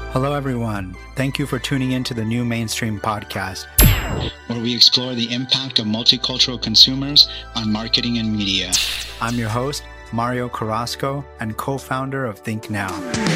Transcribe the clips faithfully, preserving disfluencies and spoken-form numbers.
Hello, everyone. Thank you for tuning in to the New Mainstream Podcast, where we explore the impact of multicultural consumers on marketing and media. I'm your host, Mario Carrasco, and co-founder of Think Now.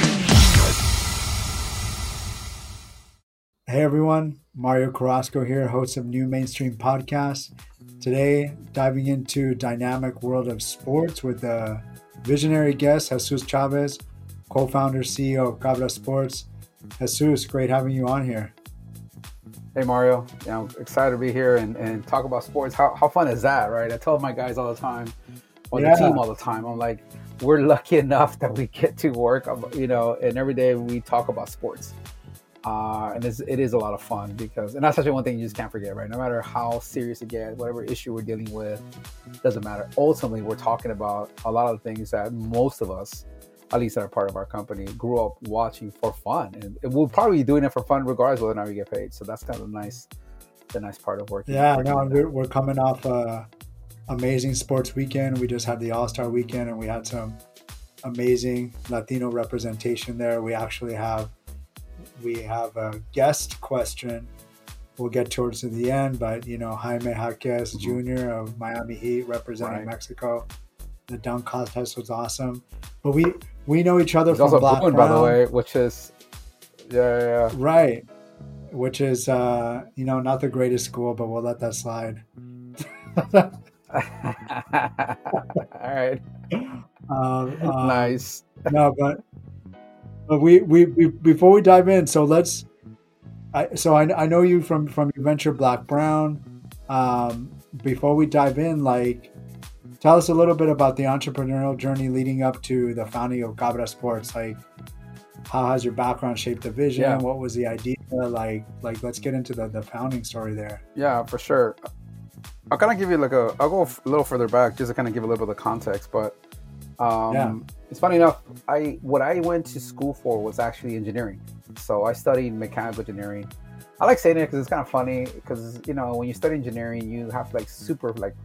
Hey, everyone. Mario Carrasco here, host of New Mainstream Podcast. Today, diving into dynamic world of sports with a visionary guest, Jesus Chavez, co-founder, C E O of Cabra Sports. Jesus, great having you on here. Hey Mario, you know, excited to be here and, and talk about sports. How how fun is that, right? I tell my guys all the time, on yeah. the team all the time, I'm like, we're lucky enough that we get to work, you know, and every day we talk about sports. Uh, and it's, it is a lot of fun because, and that's actually one thing you just can't forget, right? No matter how serious it gets, whatever issue we're dealing with, doesn't matter. Ultimately, we're talking about a lot of the things that most of us, at least that are part of our company, grew up watching for fun, and we'll probably be doing it for fun regardless of whether or not we get paid. So that's kind of nice, the nice part of working. Yeah, no, we're, we're coming off a amazing sports weekend. We just had the All-Star weekend, and we had some amazing Latino representation there. We actually have we have a guest question. We'll get towards to the end, but you know, Jaime Jaquez mm-hmm. Junior of Miami Heat representing right. Mexico. The dunk contest was awesome, but we we know each other There's from also Black Bruin, Brown, by the way, which is yeah, yeah, yeah. right, which is uh, you know, not the greatest school, but we'll let that slide. All right, um, um, nice. No, but but we, we we before we dive in, so let's. I so I I know you from from your venture Black Brown. Um, before we dive in, like. Tell us a little bit about the entrepreneurial journey leading up to the founding of Cabra Sports. Like, how has your background shaped the vision? Yeah. What was the idea? Like, like let's get into the, the founding story there. Yeah, for sure. I'll kind of give you like a, I'll go a little further back just to kind of give a little bit of context. But um, yeah. It's funny enough, I what I went to school for was actually engineering. So I studied mechanical engineering. I like saying it because it's kind of funny because, you know, when you study engineering, you have like super like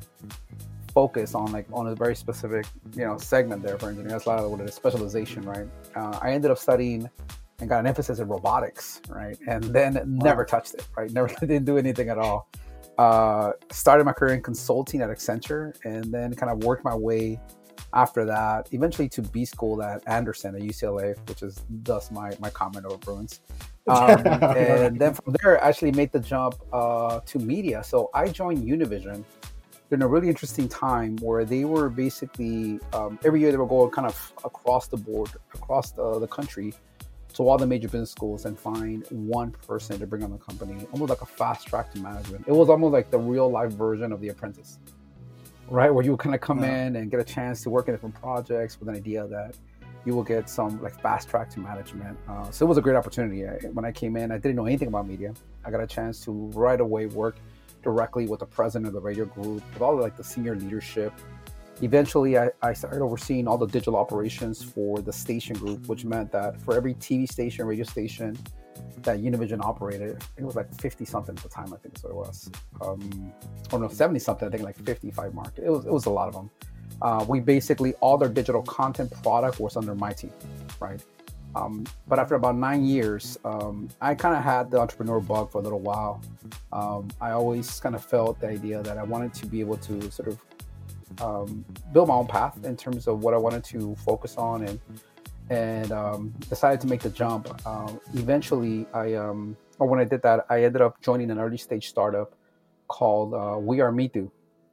focus on like on a very specific, you know, segment there for engineering. That's a lot of what it is, specialization, right? Uh, I ended up studying and got an emphasis in robotics, right? And then wow. never touched it, right? Never didn't do anything at all. Uh, started my career in consulting at Accenture, and then kind of worked my way after that, eventually to B school at Anderson at U C L A, which is thus my my comment over Bruins. Um, and then from there, I actually made the jump uh, to media. So I joined Univision in a really interesting time where they were basically, um, every year they were going kind of across the board, across the, the country, to all the major business schools and find one person to bring on the company, almost like a fast track to management. It was almost like the real life version of The Apprentice, right? Where you would kind of come yeah. in and get a chance to work in different projects with an idea that you will get some like fast track to management. Uh, so it was a great opportunity. I, when I came in, I didn't know anything about media. I got a chance to right away work directly with the president of the radio group, with all the, like the senior leadership. Eventually, I, I started overseeing all the digital operations for the station group, which meant that for every T V station, radio station that Univision operated, it was like fifty something at the time, I think that's what it was. Um, or no, seventy something, I think like fifty-five mark. It was, it was a lot of them. Uh, we basically, all their digital content product was under my team, right? Um, but after about nine years, um, I kind of had the entrepreneur bug for a little while. Um, I always kind of felt the idea that I wanted to be able to sort of um, build my own path in terms of what I wanted to focus on, and and um, decided to make the jump. Uh, eventually, I um, or when I did that, I ended up joining an early stage startup called uh, We Are Mitu.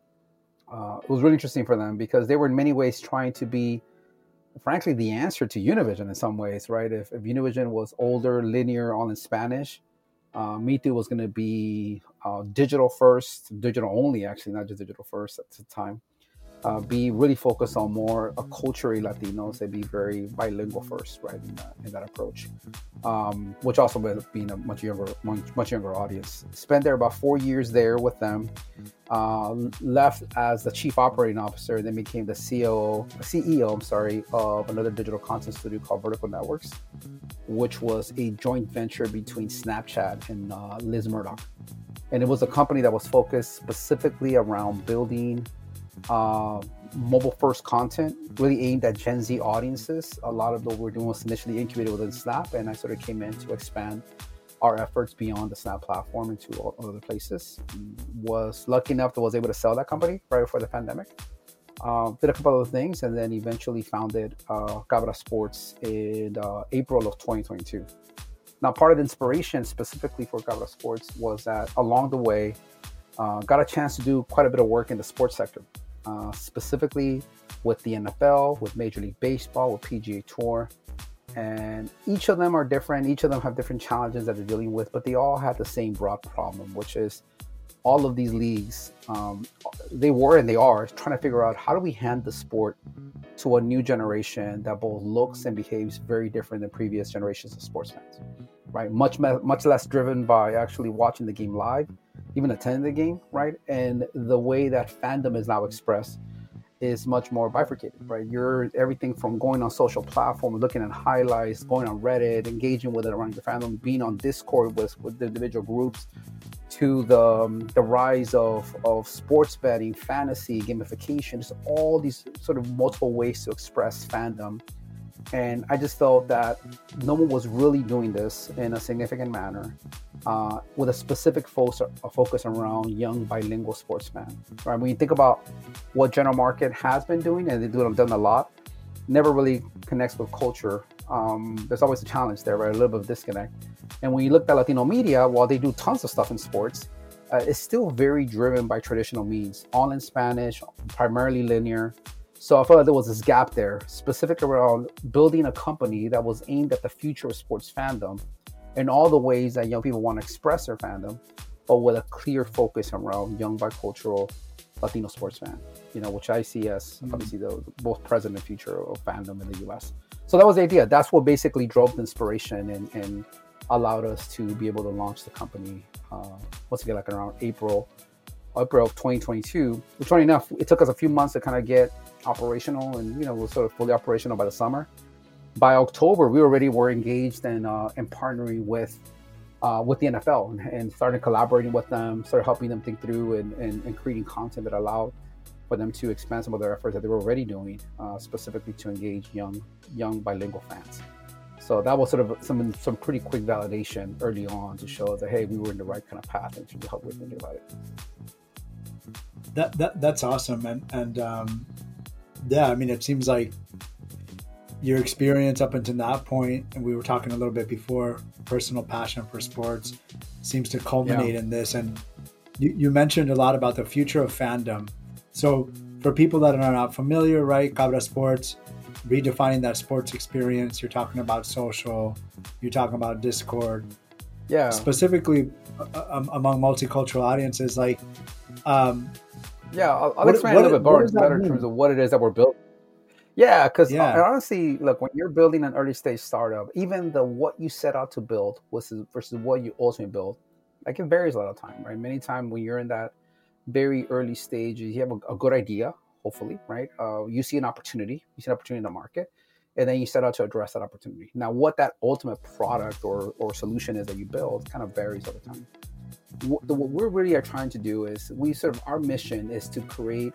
Uh, it was really interesting for them because they were in many ways trying to be, frankly, the answer to Univision in some ways, right? If, if Univision was older, linear, all in Spanish, uh, Mitu was going to be uh, digital first, digital only, actually, not just digital first at the time. Uh, be really focused on more uh, culturally Latinos. They'd be very bilingual first, right, in that, in that approach, um, which also ended up being a much younger, much, much younger audience. Spent there about four years there with them. Uh, left as the chief operating officer, then became the C O O, C E O, I'm sorry, of another digital content studio called Vertical Networks, which was a joint venture between Snapchat and uh, Liz Murdoch. And it was a company that was focused specifically around building uh, mobile first content really aimed at Gen Z audiences. A lot of what we're doing was initially incubated within Snap, and I sort of came in to expand our efforts beyond the Snap platform into all other places. Was lucky enough that I was able to sell that company right before the pandemic. Uh, did a couple other things, and then eventually founded uh, Cabra Sports in uh, April of twenty twenty-two. Now, part of the inspiration specifically for Cabra Sports was that along the way, uh, got a chance to do quite a bit of work in the sports sector, uh, specifically with the N F L, with Major League Baseball, with P G A Tour. And each of them are different. Each of them have different challenges that they're dealing with, but they all have the same broad problem, which is all of these leagues, um, they were and they are trying to figure out how do we hand the sport to a new generation that both looks and behaves very different than previous generations of sports fans, right? Much, much less driven by actually watching the game live, even attending the game, right? And the way that fandom is now expressed is much more bifurcated, right? You're everything from going on social platforms, looking at highlights, going on Reddit, engaging with it around the fandom, being on Discord with, with the individual groups, to the um, the rise of, of sports betting, fantasy, gamification, just all these sort of multiple ways to express fandom. And I just felt that no one was really doing this in a significant manner uh, with a specific focus, a focus around young bilingual sports fans. Right? When you think about what general market has been doing, and they've done a lot, never really connects with culture. Um, there's always a challenge there, right? A little bit of disconnect. And when you look at Latino media, while they do tons of stuff in sports, uh, it's still very driven by traditional means, all in Spanish, primarily linear. So I felt like there was this gap there, specific around building a company that was aimed at the future of sports fandom in all the ways that young people want to express their fandom, but with a clear focus around young bicultural Latino sports fan, you know, which I see as mm-hmm. obviously the both present and future of fandom in the U S. So that was the idea. That's what basically drove the inspiration and, and allowed us to be able to launch the company uh, once again, like around April, April of twenty twenty-two. Which, funny enough, it took us a few months to kind of get operational, and you know, we're sort of fully operational by the summer. By October, we already were engaged and uh, and partnering with uh, with the N F L and, and started collaborating with them, started helping them think through and, and, and creating content that allowed for them to expand some of their efforts that they were already doing, uh, specifically to engage young young bilingual fans. So that was sort of some some pretty quick validation early on to show that, hey, we were in the right kind of path and to help with thinking about it. That, that that's awesome. And, and um, yeah, I mean, it seems like your experience up until that point, and we were talking a little bit before, personal passion for sports seems to culminate yeah. in this. And you, you mentioned a lot about the future of fandom. So for people that are not familiar, right, Cabra Sports, redefining that sports experience, you're talking about social, you're talking about Discord. Yeah. Specifically uh, among multicultural audiences, like... Um, yeah, I'll, I'll what, explain what, a little bit more better in terms of what it is that we're building. Yeah, because yeah. honestly, look, when you're building an early stage startup, even the what you set out to build versus, versus what you ultimately build, like it varies a lot of time, right? Many times when you're in that very early stage, you have a, a good idea, hopefully, right? Uh, you see an opportunity, you see an opportunity in the market, and then you set out to address that opportunity. Now, what that ultimate product or, or solution is that you build kind of varies over time. What, what we're really are trying to do is we sort of, our mission is to create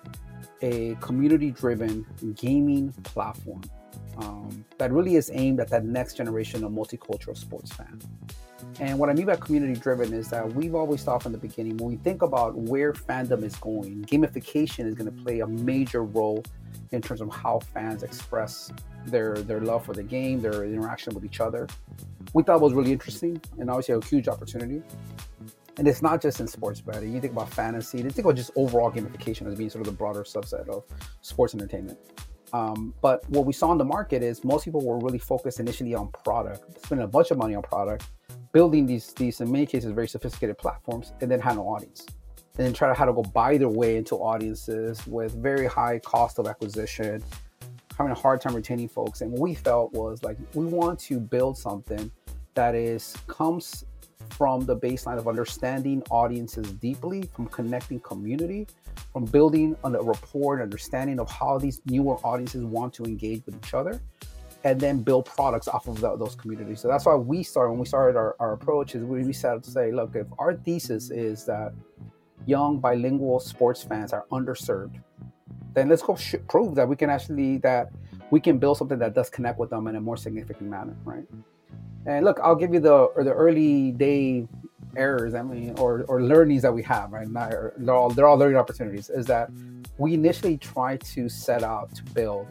a community-driven gaming platform um, that really is aimed at that next generation of multicultural sports fan. And what I mean by community-driven is that we've always thought from the beginning, when we think about where fandom is going, gamification is going to play a major role in terms of how fans express their their love for the game, their interaction with each other. We thought it was really interesting and obviously a huge opportunity. And it's not just in sports betting. You think about fantasy, you think about just overall gamification as being sort of the broader subset of sports entertainment. Um, but what we saw in the market is most people were really focused initially on product, spending a bunch of money on product, building these, these in many cases, very sophisticated platforms, and then had no audience. And then try to how to go buy their way into audiences with very high cost of acquisition, having a hard time retaining folks. And what we felt was like, we want to build something that is comes from the baseline of understanding audiences deeply, from connecting community, from building on a rapport and understanding of how these newer audiences want to engage with each other, and then build products off of the, those communities. So that's why we started, when we started our, our approach, is we, we set out to say, look, if our thesis is that young bilingual sports fans are underserved, then let's go sh- prove that we can actually that we can build something that does connect with them in a more significant manner, right? And look, I'll give you the or the early day errors, I mean, or or learnings that we have, right? Not, they're all they're all learning opportunities. Is that we initially tried to set out to build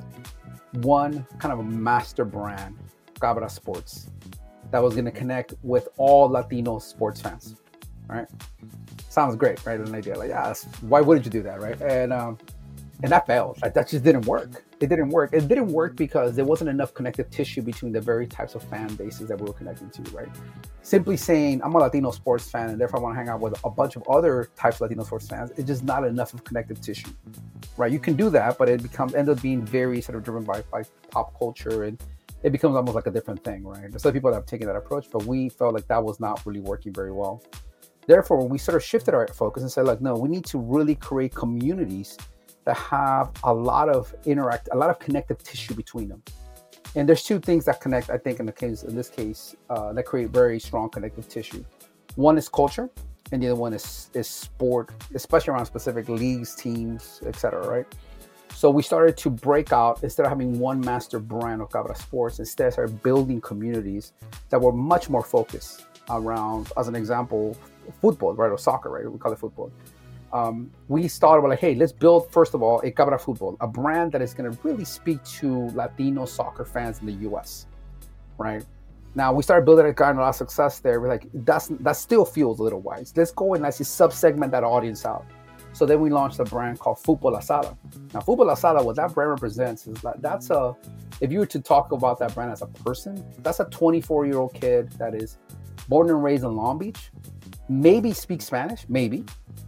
one kind of a master brand, Cabra Sports, that was going to connect with all Latino sports fans, right? Sounds great, right? An idea like, yeah, why wouldn't you do that, right? And um, and that failed. Like, that just didn't work. It didn't work. It didn't work because there wasn't enough connective tissue between the very types of fan bases that we were connecting to, right? Simply saying, I'm a Latino sports fan and therefore I want to hang out with a bunch of other types of Latino sports fans, it's just not enough of connective tissue, right? You can do that, but it becomes ends up being very sort of driven by, by pop culture, and it becomes almost like a different thing, right? There's some people that have taken that approach, but we felt like that was not really working very well. Therefore, we sort of shifted our focus and said, like, no, we need to really create communities that have a lot of interact, a lot of connective tissue between them. And there's two things that connect, I think, in the case, in this case, uh, that create very strong connective tissue. One is culture, and the other one is is sport, especially around specific leagues, teams, et cetera, right? So we started to break out, instead of having one master brand of Cabra Sports, instead started building communities that were much more focused around, as an example, football, right, or soccer, right? We call it football. Um, we started with like, hey, let's build, first of all, a Cabra Football, a brand that is going to really speak to Latino soccer fans in the U S, right? Now, we started building it, got a lot of success there. We're like, that's, that still feels a little wise. Let's go and actually sub-segment that audience out. So then we launched a brand called Football Asada. Now, Football Asada, what that brand represents is that that's a, if you were to talk about that brand as a person, that's a twenty-four-year-old kid that is born and raised in Long Beach, maybe speaks Spanish, maybe,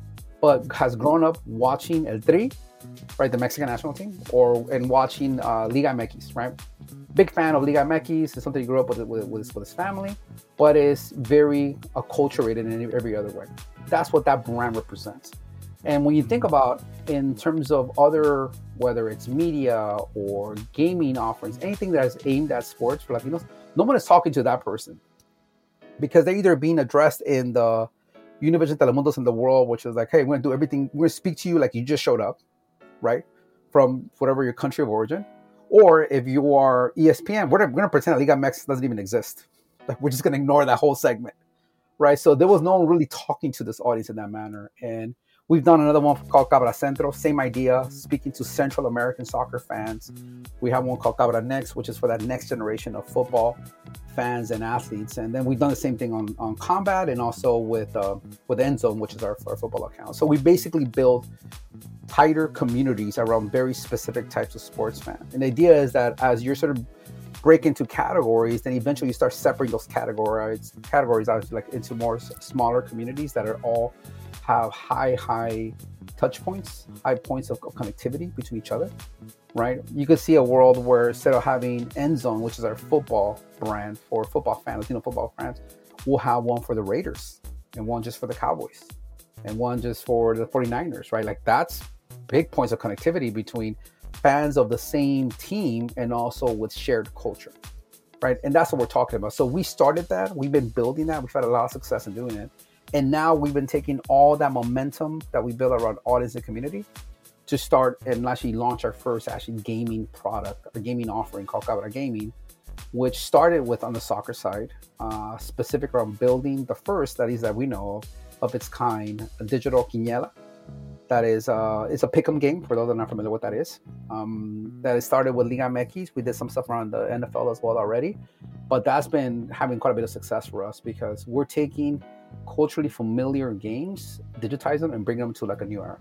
but has grown up watching El Tri, right, the Mexican national team, or and watching uh, Liga M X, right? Big fan of Liga M X. It's something he grew up with with, with, with his family, but is very acculturated in every other way. That's what that brand represents. And when you think about in terms of other, whether it's media or gaming offerings, anything that is aimed at sports for Latinos, no one is talking to that person because they're either being addressed in the Univision Telemundos in the world, which is like, hey, we're going to do everything. We're going to speak to you like you just showed up, right? From whatever your country of origin. Or if you are E S P N, we're going to pretend that Liga M X doesn't even exist. Like, we're just going to ignore that whole segment, right? So there was no one really talking to this audience in that manner. And we've done another one called Cabra Centro, same idea, speaking to Central American soccer fans. We have one called Cabra Next, which is for that next generation of football fans and athletes. And then we've done the same thing on, on Combat and also with uh, with End Zone, which is our, our football account. So we basically build tighter communities around very specific types of sports fans. And the idea is that as you're sort of break into categories, then eventually you start separating those categories categories out like into more smaller communities that are all have high, high touch points, high points of, of connectivity between each other, right? You could see a world where instead of having End Zone, which is our football brand for football fans, Latino football fans, we'll have one for the Raiders and one just for the Cowboys and one just for the forty-niners, right? Like, that's big points of connectivity between fans of the same team and also with shared culture, right? And that's what we're talking about. So we started that. We've been building that. We've had a lot of success in doing it. And now we've been taking all that momentum that we built around audience and community to start and actually launch our first actually gaming product, a gaming offering called Cabra Gaming, which started with on the soccer side, uh, specific around building the first, that is that we know of, of its kind, a digital quiniela. That is, uh, it's a pick'em game for those that are not familiar with what that is. Um, that is started with Liga M X. We did some stuff around the N F L as well already, but that's been having quite a bit of success for us because we're taking culturally familiar games, digitize them, and bring them to like a new era.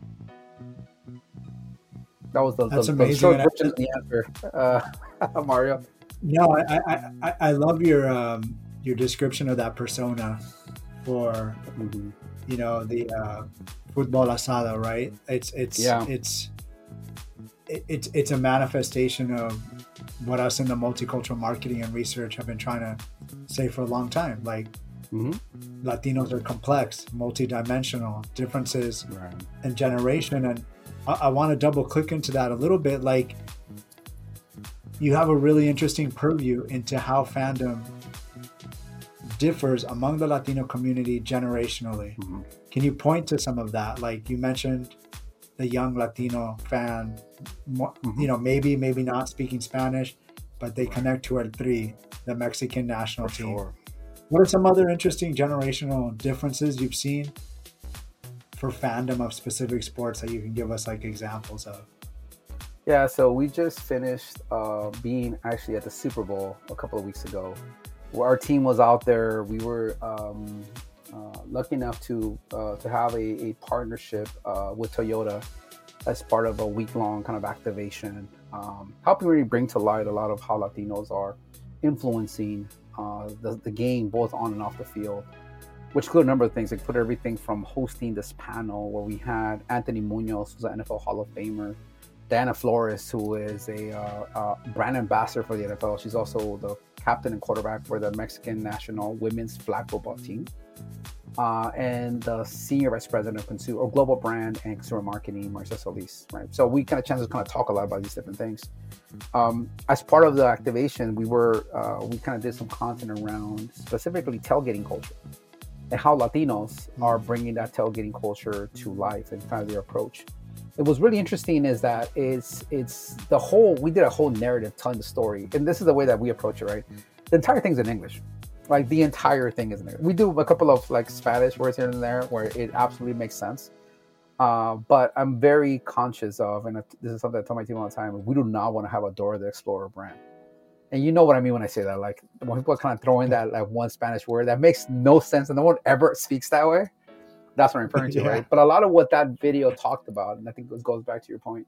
That was the, That's the, amazing. the short version of the answer, uh, Mario. No, I, I, I, I love your um, your description of that persona for mm-hmm. you know the uh, Football Asada, right? It's it's yeah. it's it, it's it's a manifestation of what us in the multicultural marketing and research have been trying to say for a long time. Like, mm-hmm. Latinos are complex, multidimensional, differences right. in generation, and I, I want to double click into that a little bit. Like, you have a really interesting purview into how fandom differs among the Latino community generationally. Mm-hmm. Can you point to some of that? Like, you mentioned the young Latino fan, Mm-hmm. you know, maybe, maybe not speaking Spanish, but they connect to El Tri, the Mexican national For team. sure. What are some other interesting generational differences you've seen for fandom of specific sports that you can give us like examples of? Yeah, so we just finished uh, being actually at the Super Bowl a couple of weeks ago. Where our team was out there. We were um, uh, lucky enough to uh, to have a, a partnership uh, with Toyota as part of a week-long kind of activation, um, helping really bring to light a lot of how Latinos are influencing uh, the, the game, both on and off the field, which include a number of things. Like put everything from hosting this panel where we had Anthony Munoz, who's an N F L Hall of Famer, Diana Flores, who is a uh, uh, brand ambassador for the N F L. She's also the captain and quarterback for the Mexican national women's flag football team. Uh, and the senior vice president of consumer or global brand and consumer marketing, Marcia Solis, right? So we kind of chance to kind of talk a lot about these different things. Um, as part of the activation, we were uh, we kind of did some content around specifically tailgating culture and how Latinos are bringing that tailgating culture to life and kind of their approach. It was really interesting is that it's it's the whole we did a whole narrative telling the story, and this is the way that we approach it, right? The entire thing's in English. Like the entire thing is in there. We do a couple of like Spanish words here and there where it absolutely makes sense. Uh, but I'm very conscious of, and this is something I tell my team all the time, we do not want to have a Dora the Explorer brand. And you know what I mean when I say that. Like when people kind of throw in that like one Spanish word that makes no sense and no one ever speaks that way. That's what I'm referring to, yeah. Right? But a lot of what that video talked about, and I think this goes back to your point,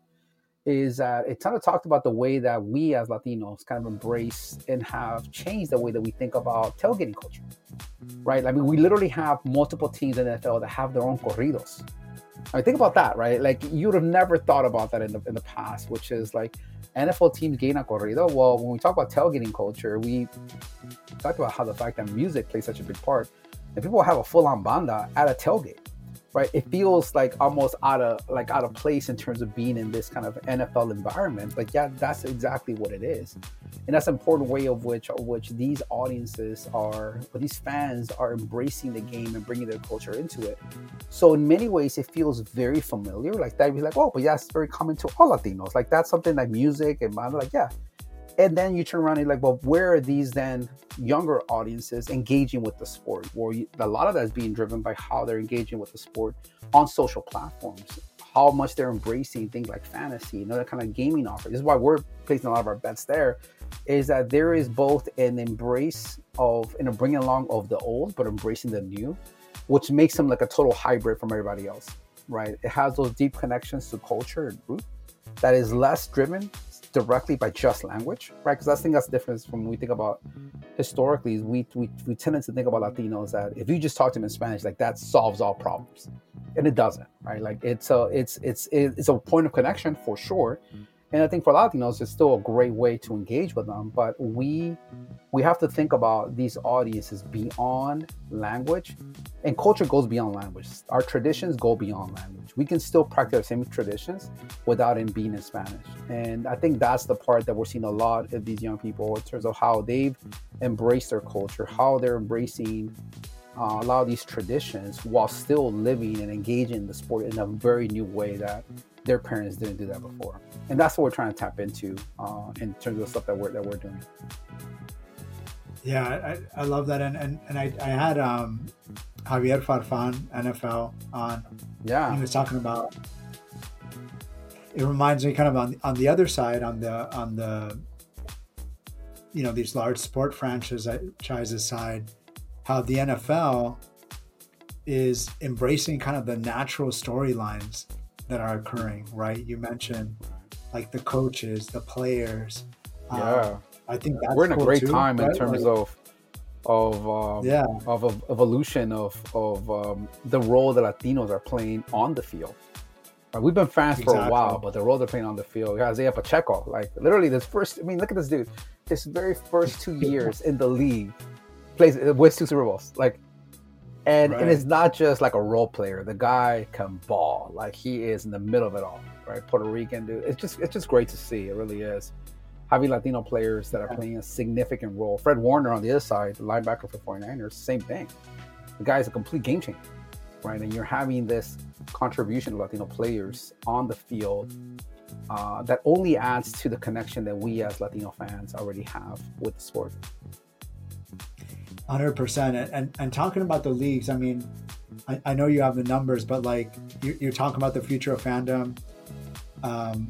is that it kind of talked about the way that we as Latinos kind of embrace and have changed the way that we think about tailgating culture, right? I mean, we literally have multiple teams in the N F L that have their own corridos. I mean, think about that, right? Like you would have never thought about that in the in the past, which is like N F L teams gain a corrido. Well, when we talk about tailgating culture, we talk about how the fact that music plays such a big part, and people have a full-on banda at a tailgate. Right, it feels like almost out of like out of place in terms of being in this kind of N F L environment. But yeah, that's exactly what it is, and that's an important way of which of which these audiences are, or these fans are embracing the game and bringing their culture into it. So in many ways, it feels very familiar. Like that, be like, oh, but yeah, it's very common to all Latinos. Like that's something like music and I'm like, yeah. And then you turn around and you're like, well, where are these then younger audiences engaging with the sport? Where you, a lot of that is being driven by how they're engaging with the sport on social platforms, how much they're embracing things like fantasy and other kind of gaming offers. This is why we're placing a lot of our bets there, is that there is both an embrace of and a bringing along of the old, but embracing the new, which makes them like a total hybrid from everybody else, right? It has those deep connections to culture and root that is less driven directly by just language, right? Because I think that's the difference from when we think about historically. We, we we tend to think about Latinos that if you just talk to them in Spanish, like that solves all problems, and it doesn't, right? Like it's a it's it's it's a point of connection for sure, and I think for Latinos, it's still a great way to engage with them. But we we have to think about these audiences beyond language, and culture goes beyond language. Our traditions go beyond language. We can still practice the same traditions without it being in Spanish. And I think that's the part that we're seeing a lot of these young people in terms of how they've embraced their culture, how they're embracing uh, a lot of these traditions while still living and engaging in the sport in a very new way that their parents didn't do that before. And that's what we're trying to tap into uh, in terms of the stuff that we're, that we're doing. Yeah, I, I love that. And and, and I, I had um, Javier Farfan, N F L, on. Yeah. He was talking about, it reminds me kind of on, on the other side, on the, on the, you know, these large sport franchises side, how the N F L is embracing kind of the natural storylines that are occurring, right? You mentioned like the coaches, the players. Yeah. Um, I think that's we're in a cool great too, time right? in terms like, of of um, yeah of, of evolution of of um, the role that Latinos are playing on the field. Right? We've been fans exactly. for a while, but the role they're playing on the field. Yeah, Isaiah Pacheco, like literally this first. I mean, look at this dude. His very first two years in the league, plays wins two Super Bowls. Like, and right. and it's not just like a role player. The guy can ball. Like he is in the middle of it all. Right, Puerto Rican dude. It's just it's just great to see. It really is. Having Latino players that are playing a significant role. Fred Warner on the other side, the linebacker for 49ers, same thing. The guy is a complete game changer. right? And you're having this contribution of Latino players on the field uh, that only adds to the connection that we as Latino fans already have with the sport. one hundred percent. And, and talking about the leagues, I mean, I, I know you have the numbers, but like you, you're talking about the future of fandom. Um,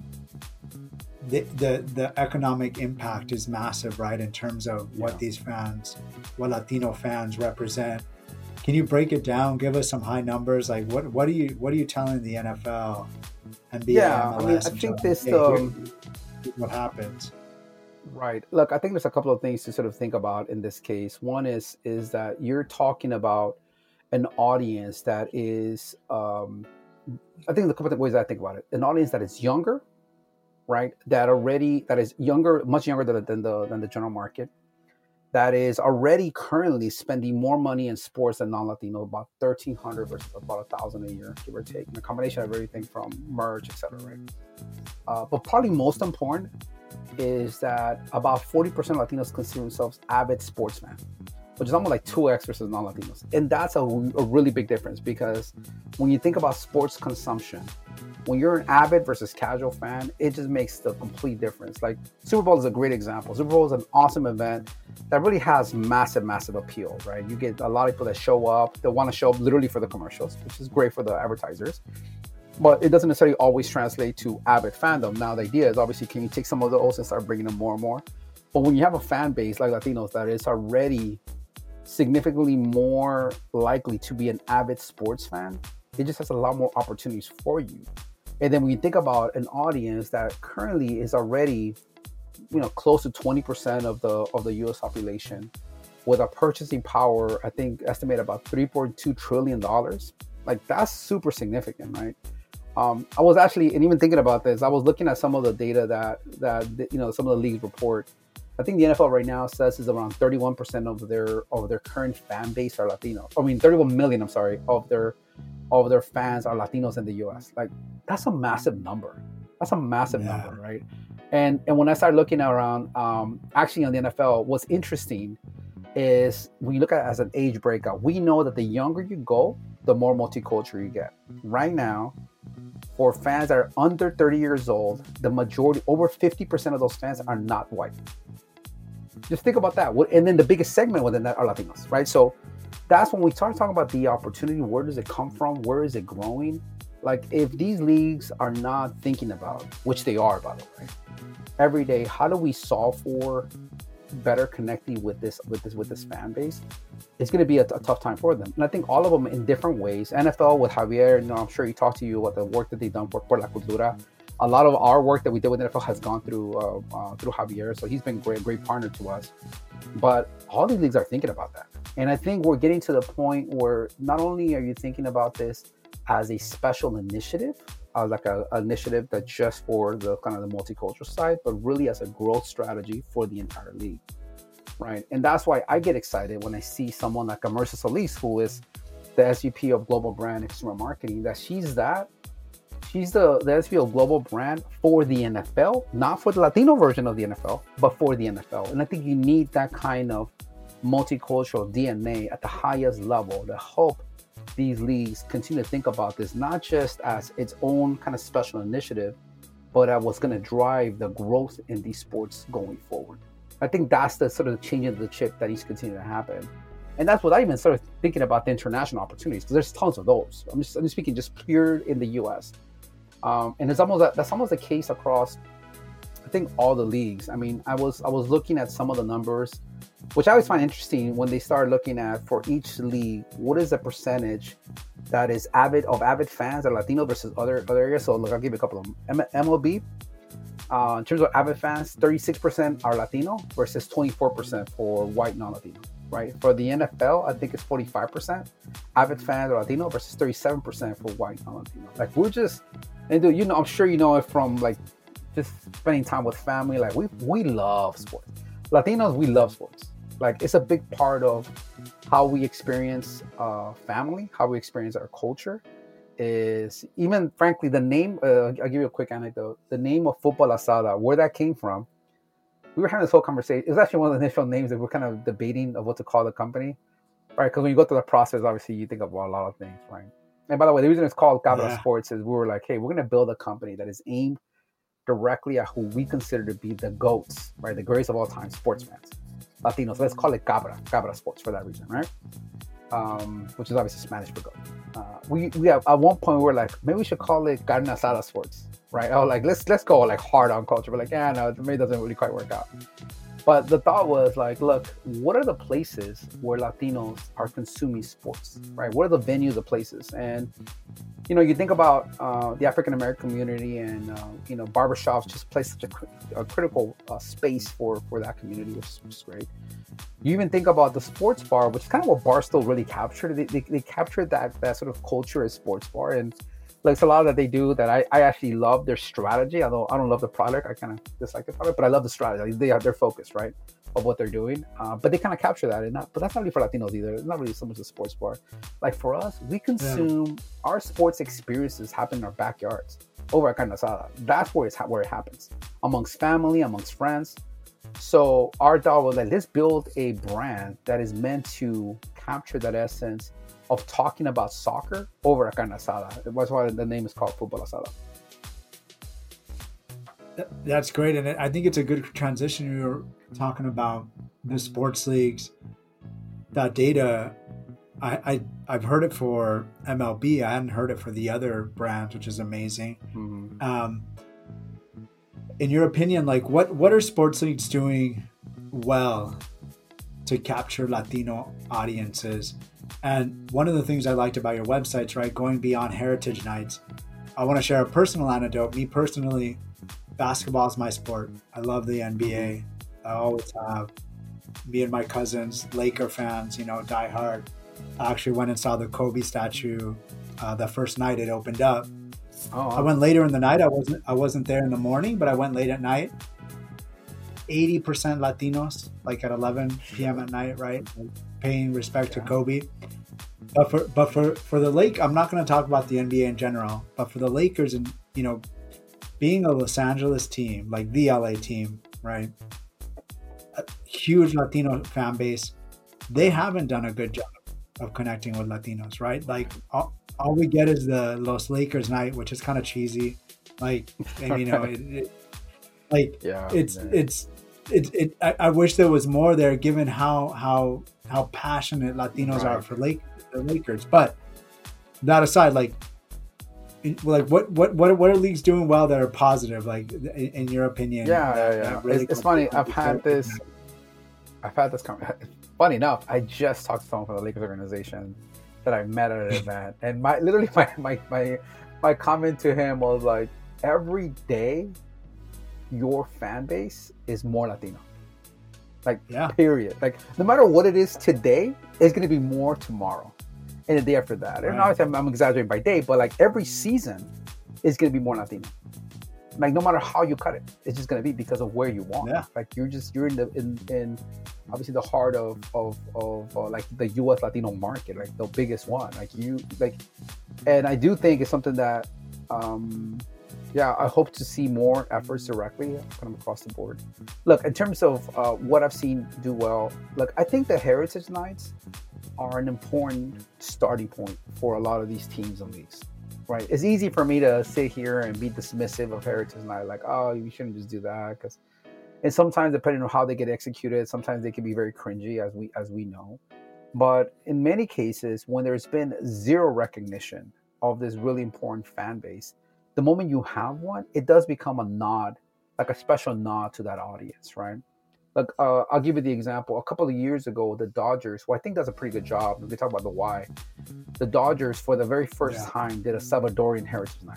the, the the economic impact is massive, right? In terms of what yeah. these fans, what Latino fans represent. Can you break it down? Give us some high numbers. Like what what are you what are you telling the N F L and B A yeah, M L S? I mean, I think this hey, um, what happens. Right. Look, I think there's a couple of things to sort of think about in this case. One is is that you're talking about an audience that is, um, I think there's a couple of ways I think about it. An audience that is younger, right? That already that is younger, much younger than, than the than the general market. That is already currently spending more money in sports than non-Latino, about thirteen hundred versus about a thousand a year, give or take. And a combination of everything from merch, et cetera, right? Uh, but probably most important is that about forty percent of Latinos consider themselves avid sports fans, which is almost like two X versus non-Latinos. And that's a, a really big difference, because when you think about sports consumption, when you're an avid versus casual fan, it just makes the complete difference. Like Super Bowl is a great example. Super Bowl is an awesome event that really has massive, massive appeal, right? You get a lot of people that show up. They want to show up literally for the commercials, which is great for the advertisers. But it doesn't necessarily always translate to avid fandom. Now, the idea is obviously, can you take some of those and start bringing them more and more? But when you have a fan base like Latinos that is already significantly more likely to be an avid sports fan, it just has a lot more opportunities for you. And then when you think about an audience that currently is already, you know, close to twenty percent of the of the U S population, with a purchasing power, I think estimated about three point two trillion dollars, like that's super significant, right? Um, I was actually, and even thinking about this, I was looking at some of the data that, that you know, some of the leagues report. I think the N F L right now says is around thirty-one percent of their of their current fan base are Latino. I mean, thirty-one million, I'm sorry, of their of their fans are Latinos in the U S. Like, that's a massive number. That's a massive yeah. number, right? And and when I started looking around, um, actually on the N F L, what's interesting is when you look at it as an age breakout, we know that the younger you go, the more multicultural you get. Right now, for fans that are under thirty years old, the majority, over fifty percent of those fans are not white. Just think about that. And then the biggest segment within that are Latinos, right? So that's when we start talking about the opportunity. Where does it come from? Where is it growing? Like, if these leagues are not thinking about, which they are, by the way, every day, how do we solve for better connecting with this with this with this fan base? It's going to be a, a tough time for them. And I think all of them in different ways. N F L with Javier, you know, I'm sure he talked to you about the work that they've done for, for La Cultura. A lot of our work that we did with N F L has gone through uh, uh, through Javier, so he's been a great, great partner to us. But all these leagues are thinking about that. And I think we're getting to the point where not only are you thinking about this as a special initiative, uh, like a, a initiative that's just for the kind of the multicultural side, but really as a growth strategy for the entire league. Right. And that's why I get excited when I see someone like Mercedes Solis, who is the S V P of Global Brand and Consumer Marketing, that she's that. She's the, the S V P of Global Brand for the N F L, not for the Latino version of the N F L, but for the N F L. And I think you need that kind of multicultural D N A at the highest level to help these leagues continue to think about this, not just as its own kind of special initiative, but as what's going to drive the growth in these sports going forward. I think that's the sort of change of the chip that needs to continue to happen. And that's what I even started thinking about the international opportunities, because there's tons of those. I'm just, I'm just speaking just pure in the U S. Um, and it's almost a, that's almost the case across, I think, all the leagues. I mean, I was I was looking at some of the numbers, which I always find interesting when they start looking at for each league, what is the percentage that is avid of avid fans that are Latino versus other other areas. So look, I'll give you a couple of them. M- MLB, uh, in terms of avid fans, thirty-six percent are Latino versus twenty-four percent for white non-Latino. Right? For the N F L, I think it's forty-five percent avid fans are Latino versus thirty-seven percent for white non-Latino. Like, we're just, and dude, you know, I'm sure you know it from like just spending time with family. Like, we we love sports. Latinos, we love sports. Like, it's a big part of how we experience uh, family, how we experience our culture. Is even, frankly, the name. Uh, I'll give you a quick anecdote. The name of Football Asada, where that came from. We were having this whole conversation. It was actually one of the initial names that we're kind of debating of what to call the company, right? Because when you go through the process, obviously you think about a lot of things, right? And by the way, the reason it's called Cabra Yeah. Sports is we were like, hey, we're going to build a company that is aimed directly at who we consider to be the GOATs, right? The greatest of all time sportsmen, Latinos. Let's call it Cabra, Cabra Sports for that reason, right? Um, which is obviously Spanish for goat. Uh, we we have at one point we were like, maybe we should call it Carne Asada Sports, right? Oh, like let's let's go like hard on culture. We're like, yeah, no, it maybe doesn't really quite work out. But the thought was like, look, what are the places where Latinos are consuming sports, right? What are the venues, the places? And, you know, you think about uh, the African-American community and, uh, you know, barbershops just play such a, cr- a critical uh, space for, for that community, which is, which is great. You even think about the sports bar, which is kind of what Barstool really captured. They, they, they captured that, that sort of culture as sports bar. And like, it's a lot that they do that I, I actually love their strategy. Although I don't love the product, I kind of dislike the product, but I love the strategy. They are their focus, right, of what they're doing. Uh, but they kind of capture that, and not. But that's not really for Latinos either. It's not really so much a sports bar. Like for us, we consume yeah. our sports experiences happen in our backyards over at Carne Asada. That's where it's where it happens amongst family, amongst friends. So our thought was like, let's build a brand that is meant to capture that essence of talking about soccer over a Carne Asada. That's why the name is called Football Asada. That's great. And I think it's a good transition. You were talking about the sports leagues. That data, I, I, I've heard it for M L B. I hadn't heard it for the other brands, which is amazing. Mm-hmm. Um, in your opinion, like what, what are sports leagues doing well to capture Latino audiences? And one of the things I liked about your websites, right, going beyond Heritage Nights, I want to share a personal anecdote. Me personally, basketball is my sport. I love the N B A. I always have. Me and my cousins, Laker fans, you know, die hard. I actually went and saw the Kobe statue uh, the first night it opened up. Oh, wow. I went later in the night. I wasn't. I wasn't there in the morning, but I went late at night. eighty percent Latinos, like at eleven p.m. at night, right? Paying respect yeah. to Kobe. But for but for, for the Lake, I'm not going to talk about the N B A in general, but for the Lakers and, you know, being a Los Angeles team, like the L A team, right? A huge Latino fan base. They haven't done a good job of connecting with Latinos, right? Like all, all we get is the Los Lakers night, which is kind of cheesy. Like, and, you know, it, it, like yeah, it's, man. it's, It, it, I, I wish there was more there, given how how how passionate Latinos right. are for Lake, the Lakers. But that aside, like, like what what what what are leagues doing well that are positive? Like, in, in your opinion? Yeah, that, yeah, yeah. That really it's, it's funny. I've had this. I've had this. Funny enough, I just talked to someone from the Lakers organization that I met at an event, and my literally my my my my comment to him was like, every day your fan base is more Latino. Like, yeah. period. Like, no matter what it is today, it's going to be more tomorrow and the day after that. Right. And obviously, I'm, I'm exaggerating by day, but like every season is going to be more Latino. Like, no matter how you cut it, it's just going to be because of where you want. Yeah. Like, you're just, you're in the, in, in obviously the heart of, of, of uh, like the U S Latino market, like the biggest one. Like, you, like, and I do think it's something that, um, yeah, I hope to see more efforts directly kind of across the board. Look, in terms of uh, what I've seen do well, look, I think the Heritage Nights are an important starting point for a lot of these teams and leagues, right? It's easy for me to sit here and be dismissive of Heritage Night, like, oh, you shouldn't just do that, because, and sometimes depending on how they get executed, sometimes they can be very cringy, as we as we know. But in many cases, when there's been zero recognition of this really important fan base, the moment you have one, it does become a nod, like a special nod to that audience, right? Like, uh, I'll give you the example. A couple of years ago, the Dodgers, who I think does a pretty good job, we talk about the why, the Dodgers, for the very first yeah. time, did a Salvadorian Heritage Night,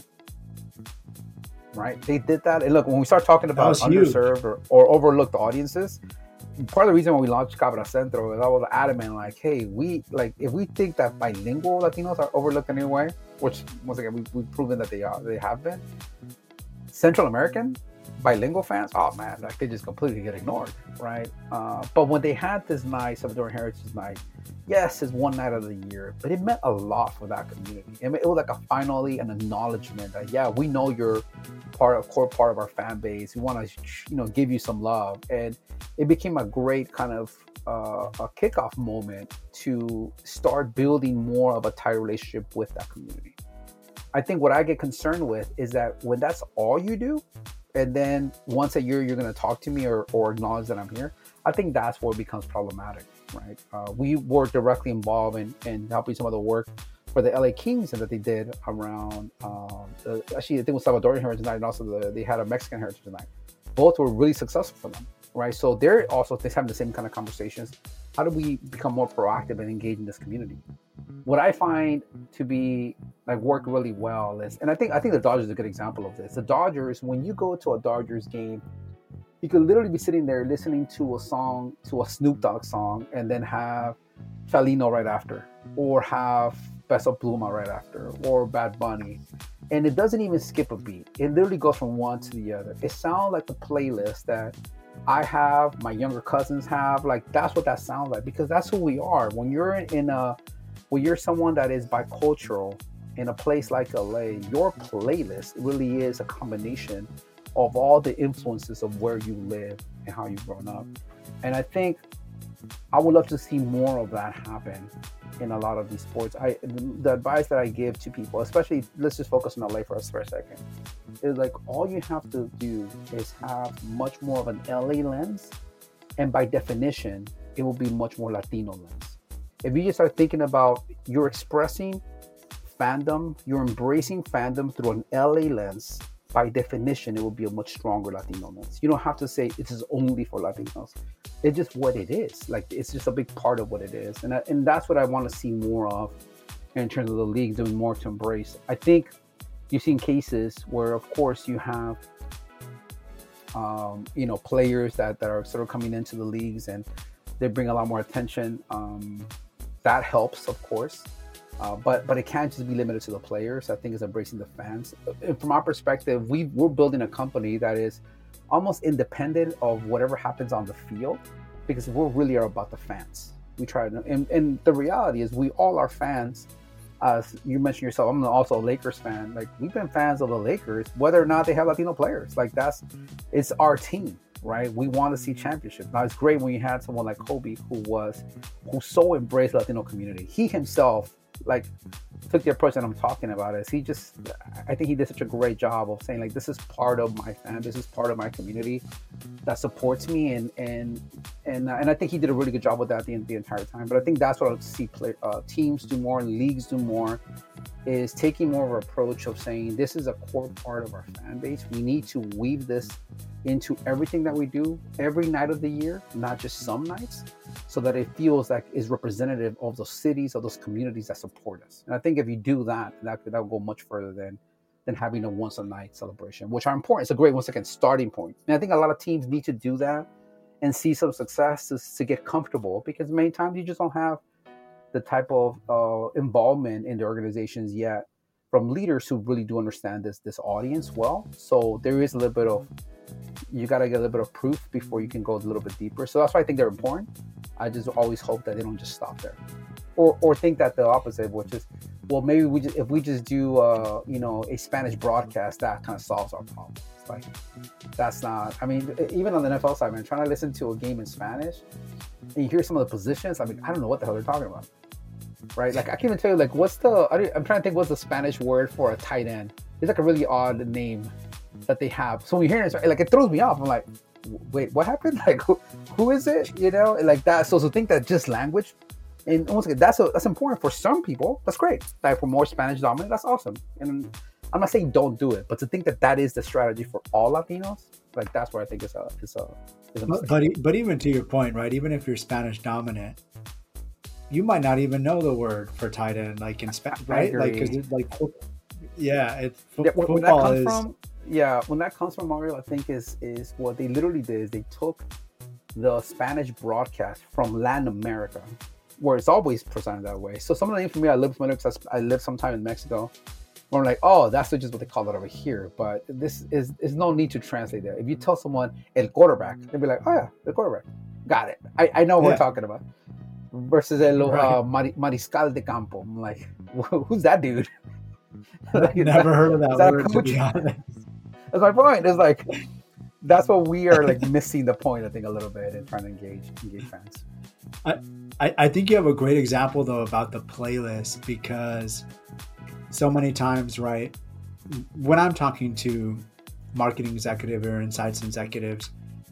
right? They did that. And look, when we start talking about underserved or, or overlooked audiences, part of the reason why we launched Cabra Centro is I was adamant, like, hey, we, like, if we think that bilingual Latinos are overlooked in any way, which, once again, we, we've proven that they are, they have been, Central American bilingual fans, oh man, like, they just completely get ignored, right? Uh, but when they had this night, Salvadoran Heritage Night, yes, it's one night of the year, but it meant a lot for that community. It, it was like a finally an acknowledgement that, yeah, we know you're part of core part of our fan base. We want to, you know, give you some love, and it became a great kind of uh, a kickoff moment to start building more of a tight relationship with that community. I think what I get concerned with is that when that's all you do, and then once a year you're going to talk to me or, or acknowledge that I'm here, I think that's where it becomes problematic, right? Uh, we were directly involved in, in helping some of the work for the L A Kings that they did around, um, the, actually I think it was Salvadorian Heritage Night, and also the, they had a Mexican Heritage Night. Both were really successful for them, right? So they're also they're having the same kind of conversations. How do we become more proactive and engage in this community? What I find to be like work really well is, and I think I think the Dodgers is a good example of this. The Dodgers, when you go to a Dodgers game, you could literally be sitting there listening to a song, to a Snoop Dogg song, and then have Felino right after, or have Peso Pluma right after, or Bad Bunny. And it doesn't even skip a beat. It literally goes from one to the other. It sounds like the playlist that I have, my younger cousins have. Like, that's what that sounds like, because that's who we are. When you're in a, when you're someone that is bicultural in a place like L A, your playlist really is a combination of all the influences of where you live and how you've grown up. And I think I would love to see more of that happen in a lot of these sports. I the advice that I give to people, especially, let's just focus on L A for us for a second, is like all you have to do is have much more of an L A lens, and by definition, it will be much more Latino lens. If you just start thinking about you're expressing fandom, you're embracing fandom through an L A lens, by definition, it will be a much stronger Latino lens. You don't have to say it is only for Latinos. It's just what it is. Like, it's just a big part of what it is. And, I, and that's what I want to see more of in terms of the league doing more to embrace. I think you've seen cases where, of course, you have, um, you know, players that, that are sort of coming into the leagues and they bring a lot more attention. Um, that helps, of course. Uh, but but it can't just be limited to the players. I think it's embracing the fans. And from our perspective, we, we're building a company that is almost independent of whatever happens on the field, because we really are about the fans. We try to, and, and the reality is we all are fans. Uh, you mentioned yourself, I'm also a Lakers fan. Like, we've been fans of the Lakers, whether or not they have Latino players. Like, that's, it's our team, right? We want to see championships. Now, it's great when you had someone like Kobe, who was, who so embraced the Latino community. He himself, like, took the approach that I'm talking about. Is he just, I think he did such a great job of saying, like, this is part of my fan, this is part of my community that supports me, and and and and I think he did a really good job with that the, the entire time. But I think that's what I would see play, uh, teams do more, leagues do more, is taking more of an approach of saying, this is a core part of our fan base. We need to weave this into everything that we do every night of the year, not just some nights, so that it feels like is representative of those cities, of those communities that support us. And I think if you do that, that that will go much further than than having a once a night celebration, which are important. It's a great, once again, starting point. And I think a lot of teams need to do that and see some success to, to get comfortable, because many times you just don't have the type of uh, involvement in the organizations yet from leaders who really do understand this this audience well. So there is a little bit of, you got to get a little bit of proof before you can go a little bit deeper. So that's why I think they're important. I just always hope that they don't just stop there, or or think that the opposite, which is, well, maybe we just, if we just do uh, you know, a Spanish broadcast, that kind of solves our problem. It's like, that's not. I mean, even on the N F L side, man, trying to listen to a game in Spanish and you hear some of the positions, I mean, I don't know what the hell they're talking about, right? Like, I can't even tell you, like, what's the? I'm trying to think what's the Spanish word for a tight end. It's like a really odd name that they have. So when you hear it, like, it throws me off. I'm like, wait, what happened? Like, who, who is it? You know, like that. So to think that just language, and once again, that's a, that's important for some people. That's great. Like, for more Spanish dominant, that's awesome. And I'm not saying don't do it, but to think that that is the strategy for all Latinos, like, that's where I think it's a it's a. Is a but but but even to your point, right? Even if you're Spanish dominant, you might not even know the word for tight end, like in Spanish, right? Like, because it's like, yeah, it's fo- yeah, when, football when that comes is. From, yeah, when that comes from, Mario, I think is is what they literally did is they took the Spanish broadcast from Latin America, where it's always presented that way. So some of the things for me, I lived because I lived some time in Mexico, where I'm like, oh, that's just what they call it over here. But this is is no need to translate that. If you tell someone el quarterback, they'll be like, oh yeah, the quarterback, got it. I, I know what yeah. we're talking about. Versus el right. uh, Mar- Mariscal de Campo, I'm like, who's that dude? Like, never that, heard of that, that word, to be honest. That's my point. It's like, that's what we are like missing the point, I think, a little bit in trying to engage engage fans. I, I, I think you have a great example though about the playlist, because so many times, right, when I'm talking to marketing executive or insights executives,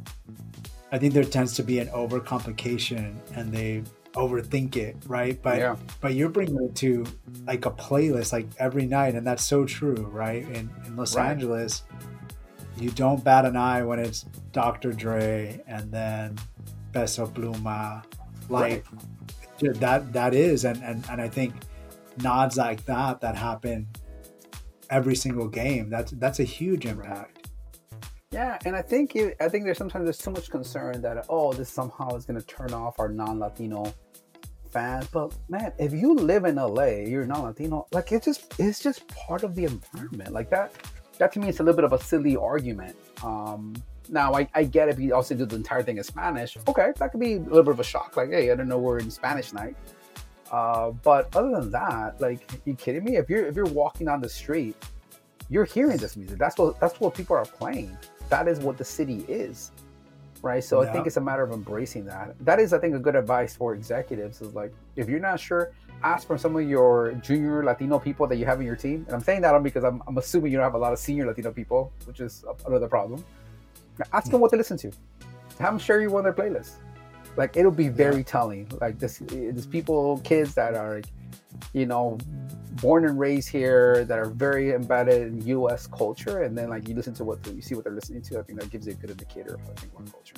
I think there tends to be an overcomplication and they overthink it, right? But yeah. but you're bringing it to like a playlist like every night, and that's so true, right? In, in Los right. Angeles, you don't bat an eye when it's Doctor Dre and then Peso Pluma, like right. that that is, and, and and I think nods like that that happen every single game. That's that's a huge impact. Yeah, and I think it, I think there's sometimes there's so much concern that oh, this somehow is going to turn off our non-Latino fans. But man, if you live in L A, you're non-Latino. Like it's just it's just part of the environment. Like that. That to me is a little bit of a silly argument. Um, now I, I get if you also do the entire thing in Spanish. Okay, that could be a little bit of a shock. Like, hey, I don't know we're in Spanish night. Uh, but other than that, like, are you kidding me? If you're if you're walking down the street, you're hearing this music. That's what that's what people are playing. That is what the city is, right? So yeah. I think it's a matter of embracing that. That is, I think, a good advice for executives is like, if you're not sure, ask for some of your junior Latino people that you have in your team. And I'm saying that on because I'm, I'm assuming you don't have a lot of senior Latino people, which is another problem. Ask them what to listen to. Have them share you one of their playlists. Like, it'll be very yeah. telling. Like, this, there's people, kids that are, you know, born and raised here, that are very embedded in U S culture, and then like you listen to what the, you see what they're listening to. I think that gives you a good indicator of I think one culture.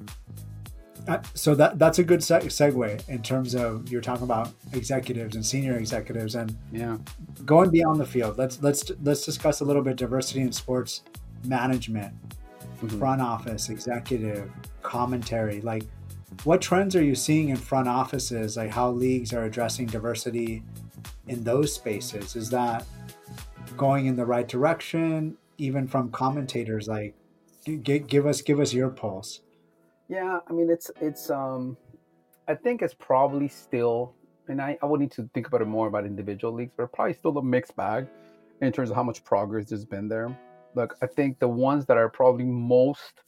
Uh, so that that's a good se- segue in terms of you're talking about executives and senior executives, and yeah, going beyond the field. Let's let's let's discuss a little bit diversity in sports management, mm-hmm. front office, executive, commentary. Like, what trends are you seeing in front offices? Like how leagues are addressing diversity in those spaces? Is that going in the right direction? Even from commentators, like g- give us give us your pulse. Yeah, I mean, it's it's. Um, I think it's probably still, and I, I would need to think about it more about individual leagues, but probably still a mixed bag in terms of how much progress there's been there. Like, I think the ones that are probably most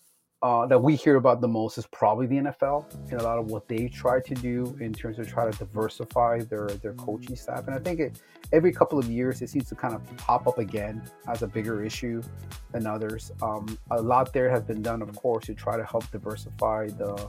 uh, that we hear about the most is probably the N F L and a lot of what they try to do in terms of try to diversify their their coaching staff. And I think it, every couple of years it seems to kind of pop up again as a bigger issue than others. Um, a lot there has been done, of course, to try to help diversify the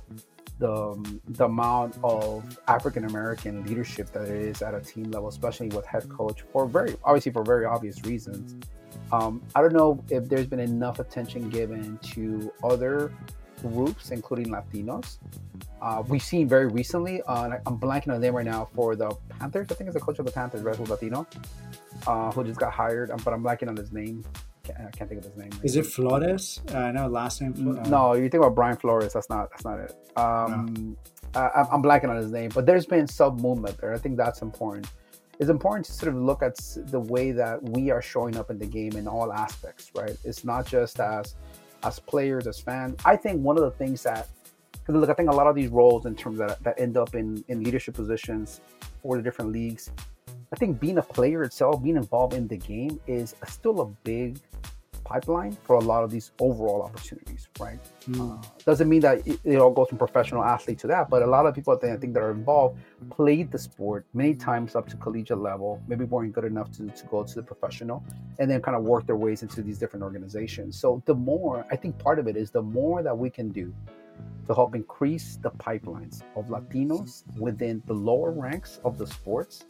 the the amount of African American leadership that it is at a team level, especially with head coach, for very obviously for very obvious reasons. Um, I don't know if there's been enough attention given to other groups, including Latinos. Uh, we've seen very recently, uh, I'm blanking on the name right now, for the Panthers. I think it's the coach of the Panthers, right, who's Latino, uh, who just got hired, but I'm blanking on his name. Can't, I can't think of his name. Right Is it Flores? Uh, I know last name. Flores. No, you think about Brian Flores. That's not. That's not it. Um, no. I, I'm blanking on his name, but there's been some movement there. I think that's important. It's important to sort of look at the way that we are showing up in the game in all aspects, right? It's not just as as players, as fans. I think one of the things that, because look, I think a lot of these roles in terms that that end up in, in leadership positions for the different leagues, I think being a player itself, being involved in the game is still a big pipeline for a lot of these overall opportunities, right? Mm. Uh, doesn't mean that it, it all goes from professional athlete to that, but a lot of people I think, I think that are involved played the sport many times up to collegiate level, maybe weren't good enough to, to go to the professional, and then kind of work their ways into these different organizations. So the more, I think part of it is the more that we can do to help increase the pipelines of Latinos within the lower ranks of the sports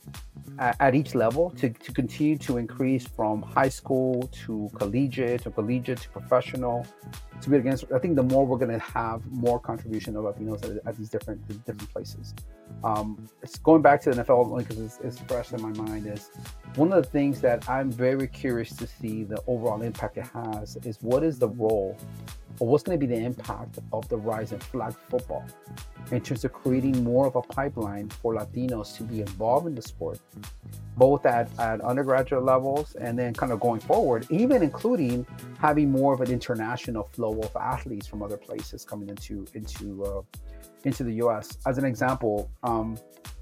at, at each level to, to continue to increase from high school to collegiate to collegiate to professional to be against. I think the more we're going to have more contribution of Latinos at, at these different different places. Um, it's going back to the N F L only because it's, it's fresh in my mind. Is one of the things that I'm very curious to see the overall impact it has is what is the role or what's going to be the impact of the rise in flag football in terms of creating more of a pipeline for Latinos to be involved in the sport, both at, at undergraduate levels and then kind of going forward, even including having more of an international flow of athletes from other places coming into into uh, into the U S. As an example, um,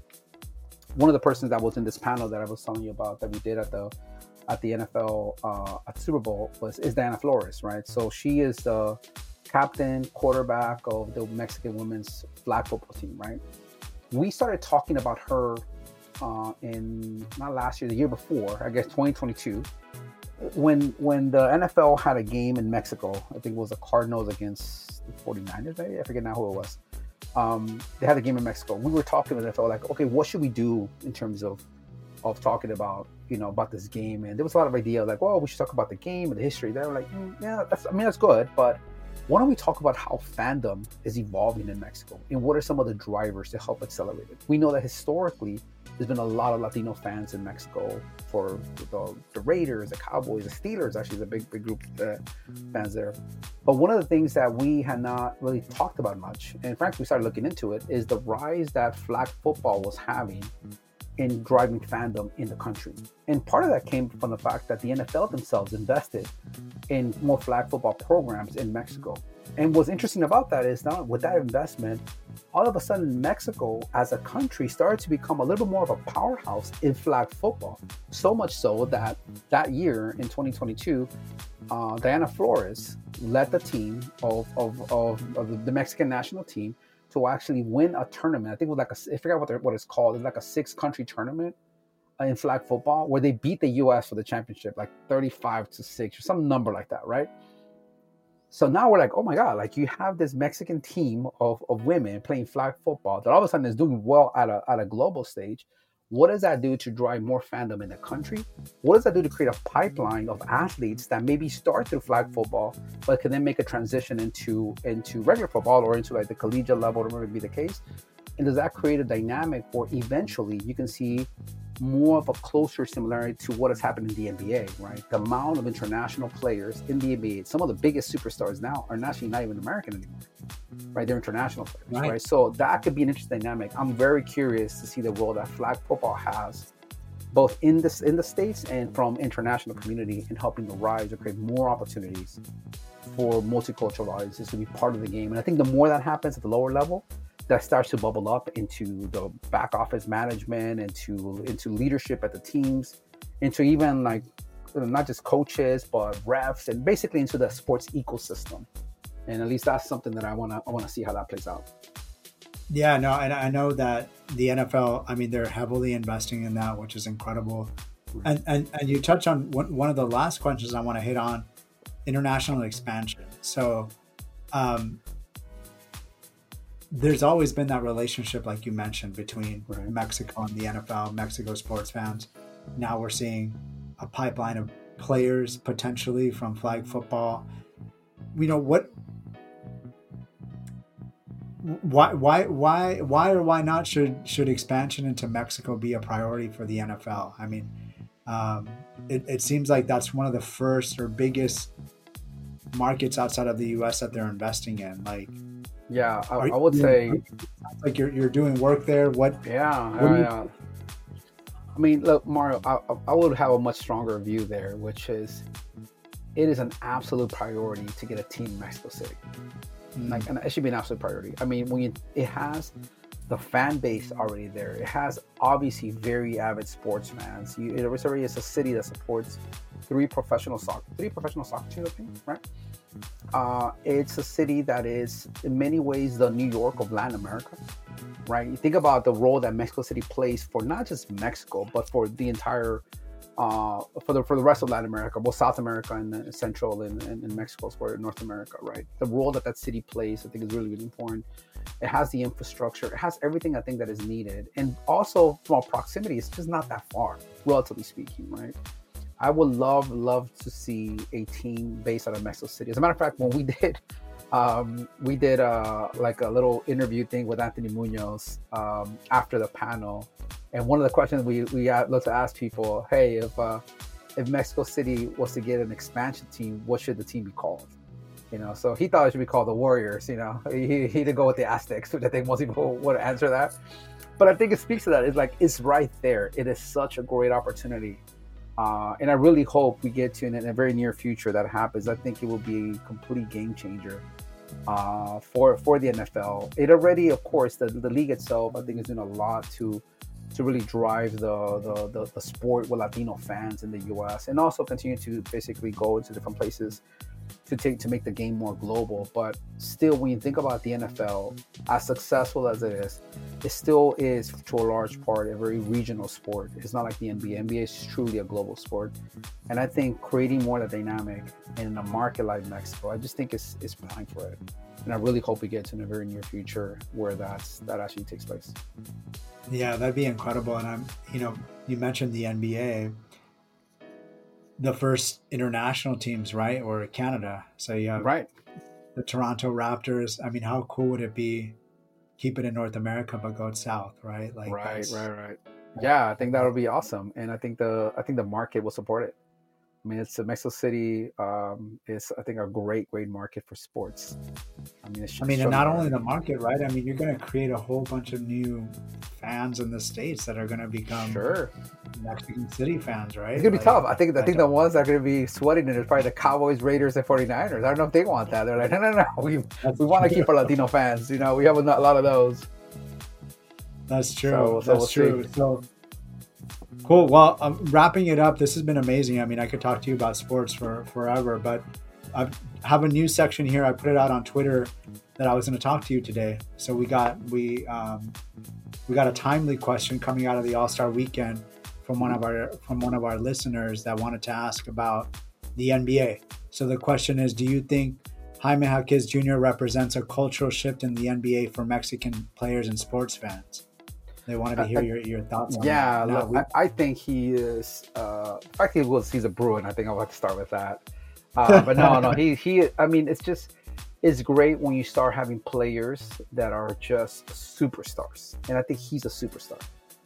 one of the persons that was in this panel that I was telling you about that we did at the at the N F L uh, at the Super Bowl was is Diana Flores, right? So she is the captain, quarterback of the Mexican women's flag football team, right? We started talking about her uh, in, not last year, the year before, I guess twenty twenty-two, when when the N F L had a game in Mexico. I think it was the Cardinals against the forty-niners, maybe? I forget now who it was. Um, they had a game in Mexico. We were talking to the N F L like, okay, what should we do in terms of of talking about, you know, about this game? And there was a lot of ideas like, well, we should talk about the game and the history. They were like, mm, yeah, that's, I mean, that's good, but why don't we talk about how fandom is evolving in Mexico and what are some of the drivers to help accelerate it? We know that historically there's been a lot of Latino fans in Mexico for the, the Raiders, the Cowboys, the Steelers. Actually, is a big, big group of uh, fans there. But one of the things that we had not really talked about much, and frankly, we started looking into it, is the rise that flag football was having in driving fandom in the country. And part of that came from the fact that the N F L themselves invested in more flag football programs in Mexico. And what's interesting about that is now with that investment, all of a sudden Mexico as a country started to become a little bit more of a powerhouse in flag football. So much so that that year in twenty twenty-two, uh, Diana Flores led the team of, of, of, of the Mexican national team to actually win a tournament. I think it was like a, I forgot what, what it's called. It's like a six country tournament in flag football where they beat the U S for the championship, like thirty-five to six or some number like that, right? So now we're like, oh my God, like you have this Mexican team of, of women playing flag football that all of a sudden is doing well at a, at a global stage. What does that do to drive more fandom in the country? What does that do to create a pipeline of athletes that maybe start through flag football, but can then make a transition into, into regular football or into like the collegiate level, whatever may be the case? And does that create a dynamic where eventually you can see more of a closer similarity to what has happened in the N B A, right? The amount of international players in the N B A, some of the biggest superstars now are actually not even American anymore, right? They're international players, right? right? So that could be an interesting dynamic. I'm very curious to see the role that flag football has, both in this in the States and from international community in helping to rise or create more opportunities for multicultural audiences to be part of the game. And I think the more that happens at the lower level, that starts to bubble up into the back office management, into into leadership at the teams, into even like not just coaches but refs, and basically into the sports ecosystem. And at least that's something that I want to I want to see how that plays out. Yeah, no, and I know that the N F L, I mean, they're heavily investing in that, which is incredible. And and, and you touch on one, one of the last questions I want to hit on, international expansion. So um there's always been that relationship, like you mentioned, between right. Mexico and the N F L, Mexico sports fans. Now we're seeing a pipeline of players potentially from flag football. You know, what, why, why, why, why or why not should, should expansion into Mexico be a priority for the N F L? I mean, um, it, it seems like that's one of the first or biggest markets outside of the U S that they're investing in. Like, Yeah, I, I would say, like you're you're doing work there. What? Yeah, what yeah, yeah. I mean, look, Mario, I, I would have a much stronger view there, which is, it is an absolute priority to get a team in Mexico City. Mm. Like, and it should be an absolute priority. I mean, when you, it has the fan base already there. It has obviously very avid sports fans. You, it already is a city that supports three professional soccer, three professional soccer teams, I think, right? Uh, it's a city that is in many ways the New York of Latin America, right? You think about the role that Mexico City plays for not just Mexico, but for the entire, uh, for the for the rest of Latin America, both South America and uh, Central and, and, and Mexico, for North America, right? The role that that city plays, I think, is really, really important. It has the infrastructure, it has everything I think that is needed, and also from a proximity, it's just not that far, relatively speaking, right? I would love, love to see a team based out of Mexico City. As a matter of fact, when we did, um, we did uh, like a little interview thing with Anthony Munoz um, after the panel, and one of the questions we we had, looked to ask people, hey, if uh, if Mexico City was to get an expansion team, what should the team be called? You know, so he thought it should be called the Warriors. You know, he he didn't go with the Aztecs, which I think most people would answer that. But I think it speaks to that. It's like it's right there. It is such a great opportunity. Uh, and I really hope we get to in, in a very near future that happens. I think it will be a complete game changer uh, for for the N F L. It already, of course, the, the league itself, I think, is doing a lot to to really drive the, the, the, the sport with Latino fans in the U S and also continue to basically go into different places to take to make the game more global. But still, when you think about the N F L, as successful as it is, it still is to a large part a very regional sport. It's not like the N B A. N B A is truly a global sport, and I think creating more of the dynamic in a market like Mexico, I just think it's it's prime for it. And I really hope we get to in the very near future where that's that actually takes place. Yeah, that'd be incredible. And I'm, you know, you mentioned the N B A. The first international teams, right? Or Canada. So you have right. the Toronto Raptors. I mean, how cool would it be? Keep it in North America, but go south, right? Like right, right, right. Yeah, I think that would be awesome, and I think the I think the market will support it. I mean, it's Mexico City um, is I think a great, great market for sports. I mean, it's I mean, and not only the market, right? I mean, you're going to create a whole bunch of new fans in the States that are going to become sure Mexican City fans, right? It's going to be like, tough. I think I think the ones that are going to be sweating it is probably the Cowboys, Raiders, and forty-niners. I don't know if they want that. They're like, no, no, no. We we want to keep our Latino fans. You know, we have a lot of those. That's true. So, so That's we'll true. See. So cool. Well, um, wrapping it up, this has been amazing. I mean, I could talk to you about sports for forever, but I have a new section here. I put it out on Twitter that I was going to talk to you today. So we got we um, we got a timely question coming out of the All-Star Weekend from one of our from one of our listeners that wanted to ask about the N B A. So the question is, do you think Jaime Jaquez Junior represents a cultural shift in the N B A for Mexican players and sports fans? They wanted to hear your, your thoughts on yeah, that. Yeah, we... I, I think he is. Uh, in fact, he was, he's a Bruin. I think I'll have to start with that. Uh, but no, no, he he. I mean, it's just it's great when you start having players that are just superstars, and I think he's a superstar.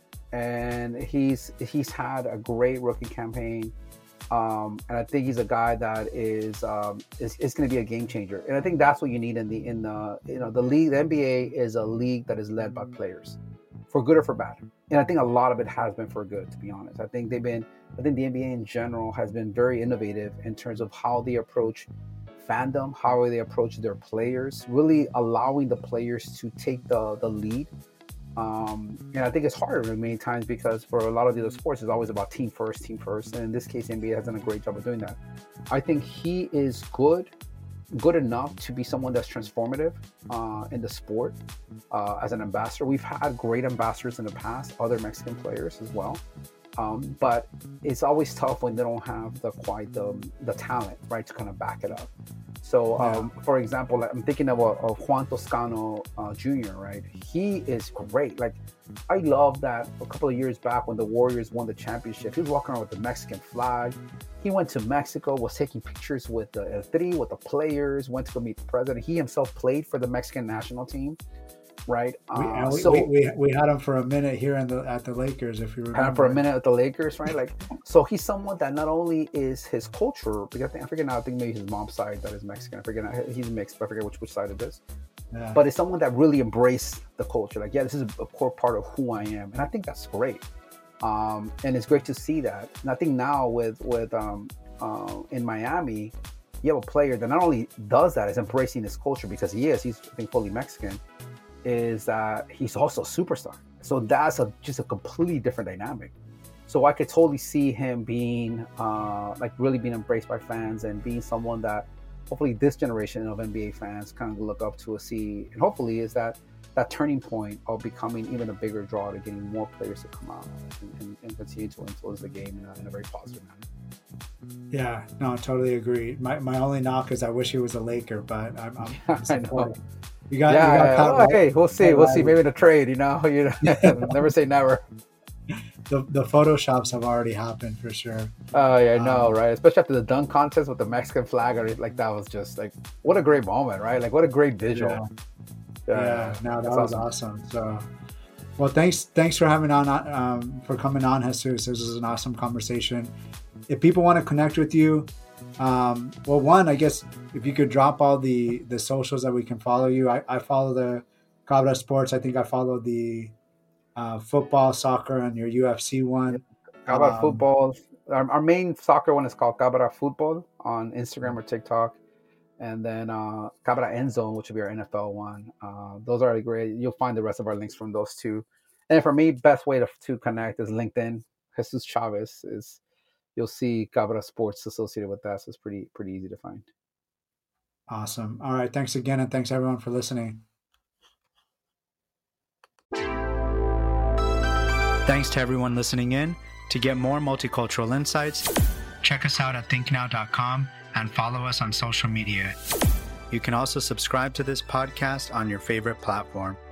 And he's he's had a great rookie campaign, um, and I think he's a guy that is um, is, is going to be a game changer. And I think that's what you need in the in the you know the league. The N B A is a league that is led by players, for good or for bad. And I think a lot of it has been for good, to be honest. I think they've been, I think the N B A in general has been very innovative in terms of how they approach fandom, how they approach their players, really allowing the players to take the, the lead. Um, and I think it's harder many times because for a lot of the other sports, it's always about team first, team first. And in this case, N B A has done a great job of doing that. I think he is good. good enough to be someone that's transformative uh, in the sport uh, as an ambassador. We've had great ambassadors in the past, other Mexican players as well. Um, but it's always tough when they don't have the quite the, the talent, right, to kind of back it up. So, um, yeah. for example, I'm thinking of, a, of Juan Toscano uh, Junior, right? He is great. Like, I love that a couple of years back when the Warriors won the championship, he was walking around with the Mexican flag. He went to Mexico, was taking pictures with the El Tri, with the players, went to go meet the president. He himself played for the Mexican national team, right? We, uh, we, so we, we, we had him for a minute here in the, at the Lakers, if you remember. Had him for a minute at the Lakers, right? Like, so he's someone that not only is his culture, because I, think, I forget now, I think maybe his mom's side that is Mexican. I forget now, he's mixed, but I forget which, which side it is. Yeah. But it's someone that really embraced the culture. Like, yeah, this is a core part of who I am. And I think that's great. Um, and it's great to see that. And I think now with, with um, uh, in Miami, you have a player that not only does that, is embracing this culture because he is, he's I think fully Mexican, is that he's also a superstar. So that's a, just a completely different dynamic. So I could totally see him being uh, like really being embraced by fans and being someone that hopefully this generation of N B A fans kind of look up to, a see, and hopefully is that that turning point of becoming even a bigger draw to getting more players to come out and, and, and continue to influence the game in a, in a very positive manner. Yeah, no, totally agree. My my only knock is I wish he was a Laker, but I'm, I'm I know. You got, yeah, you got yeah. Pat, Oh, right? Hey, we'll see. Pat, we'll right? see. Maybe in a trade, you know. You know, never say never. The the photoshops have already happened for sure. Oh yeah, I know, um, right? Especially after the dunk contest with the Mexican flag, or like that was just like what a great moment, right? Like what a great visual. Yeah, yeah, yeah no, that was awesome. awesome. So, well, thanks thanks for having on um, for coming on, Jesus. This is an awesome conversation. If people want to connect with you, um, well, one, I guess if you could drop all the the socials that we can follow you. I, I follow the Cabra Sports. I think I follow the uh, football, soccer, and your U F C one. Cabra um, Football. Our, our main soccer one is called Cabra Football on Instagram or TikTok. And then uh, Cabra End Zone, which will be our N F L one. Uh, those are great. You'll find the rest of our links from those two. And for me, best way to, to connect is LinkedIn. Jesus Chavez is, you'll see Cabra Sports associated with that. So it's pretty, pretty easy to find. Awesome. All right. Thanks again. And thanks everyone for listening. Thanks to everyone listening in. To get more multicultural insights, check us out at think now dot com and follow us on social media. You can also subscribe to this podcast on your favorite platform.